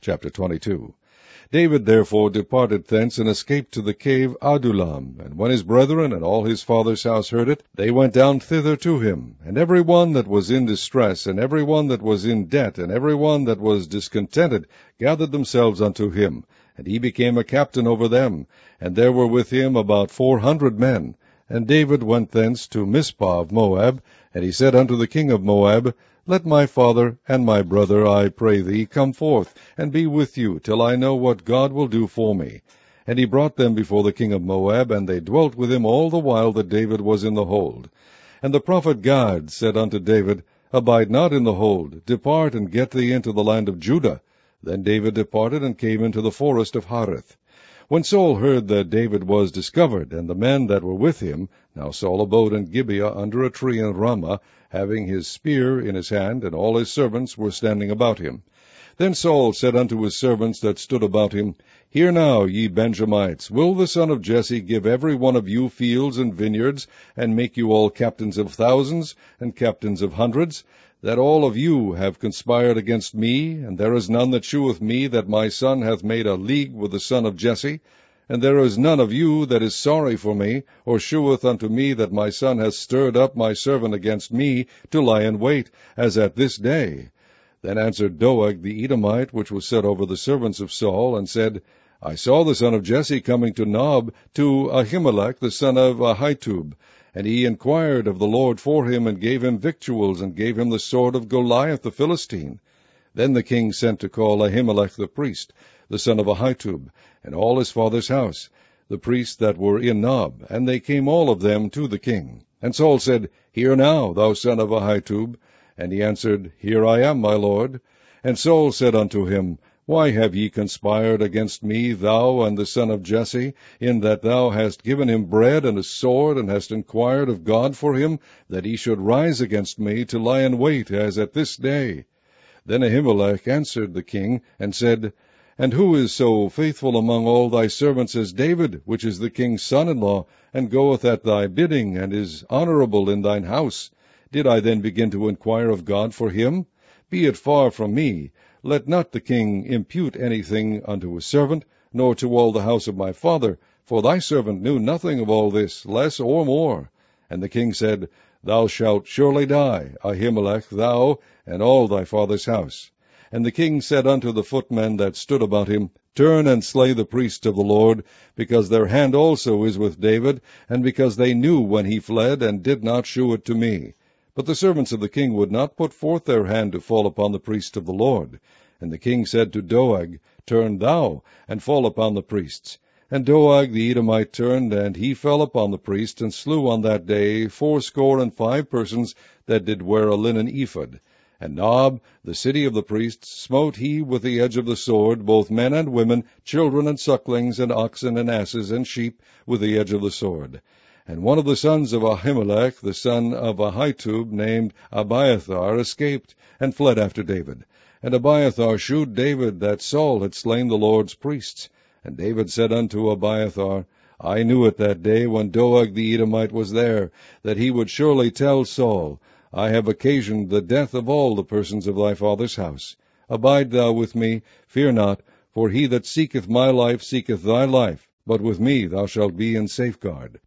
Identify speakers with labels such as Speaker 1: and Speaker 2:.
Speaker 1: Chapter 22. David therefore departed thence, and escaped to the cave Adullam. And when his brethren and all his father's house heard it, they went down thither to him. And every one that was in distress, and every one that was in debt, and every one that was discontented, gathered themselves unto him. And he became a captain over them. And there were with him about 400 men. And David went thence to Mizpah of Moab. And he said unto the king of Moab, Let my father and my brother, I pray thee, come forth, and be with you, till I know what God will do for me. And he brought them before the king of Moab, and they dwelt with him all the while that David was in the hold. And the prophet Gad said unto David, Abide not in the hold, depart and get thee into the land of Judah. Then David departed and came into the forest of Hareth. When Saul heard that David was discovered, and the men that were with him, now Saul abode in Gibeah under a tree in Ramah, having his spear in his hand, and all his servants were standing about him. Then Saul said unto his servants that stood about him, Hear now, ye Benjamites, will the son of Jesse give every one of you fields and vineyards, and make you all captains of thousands, and captains of hundreds, that all of you have conspired against me, and there is none that sheweth me that my son hath made a league with the son of Jesse? And there is none of you that is sorry for me, or sheweth unto me that my son hath stirred up my servant against me, to lie in wait, as at this day. Then answered Doeg the Edomite, which was set over the servants of Saul, and said, I saw the son of Jesse coming to Nob, to Ahimelech the son of Ahitub. And he inquired of the Lord for him, and gave him victuals, and gave him the sword of Goliath the Philistine. Then the king sent to call Ahimelech the priest, the son of Ahitub, and all his father's house, the priests that were in Nob, and they came all of them to the king. And Saul said, Hear now, thou son of Ahitub. And he answered, Here I am, my lord. And Saul said unto him, Why have ye conspired against me, thou and the son of Jesse, in that thou hast given him bread and a sword, and hast inquired of God for him, that he should rise against me to lie in wait, as at this day? Then Ahimelech answered the king, and said, And who is so faithful among all thy servants as David, which is the king's son-in-law, and goeth at thy bidding, and is honorable in thine house? Did I then begin to inquire of God for him? Be it far from me. Let not the king impute anything unto his servant, nor to all the house of my father, for thy servant knew nothing of all this, less or more. And the king said, Thou shalt surely die, Ahimelech, thou, and all thy father's house. And the king said unto the footmen that stood about him, Turn and slay the priests of the Lord, because their hand also is with David, and because they knew when he fled, and did not shew it to me. But the servants of the king would not put forth their hand to fall upon the priests of the Lord. And the king said to Doeg, Turn thou, and fall upon the priests. And Doeg the Edomite turned, and he fell upon the priests, and slew on that day 75 persons that did wear a linen ephod. And Nob, the city of the priests, smote he with the edge of the sword, both men and women, children and sucklings, and oxen and asses and sheep, with the edge of the sword. And one of the sons of Ahimelech, the son of Ahitub, named Abiathar, escaped, and fled after David. And Abiathar shewed David that Saul had slain the Lord's priests. And David said unto Abiathar, I knew it that day when Doeg the Edomite was there, that he would surely tell Saul, I have occasioned the death of all the persons of thy father's house. Abide thou with me, fear not, for he that seeketh my life seeketh thy life, but with me thou shalt be in safeguard.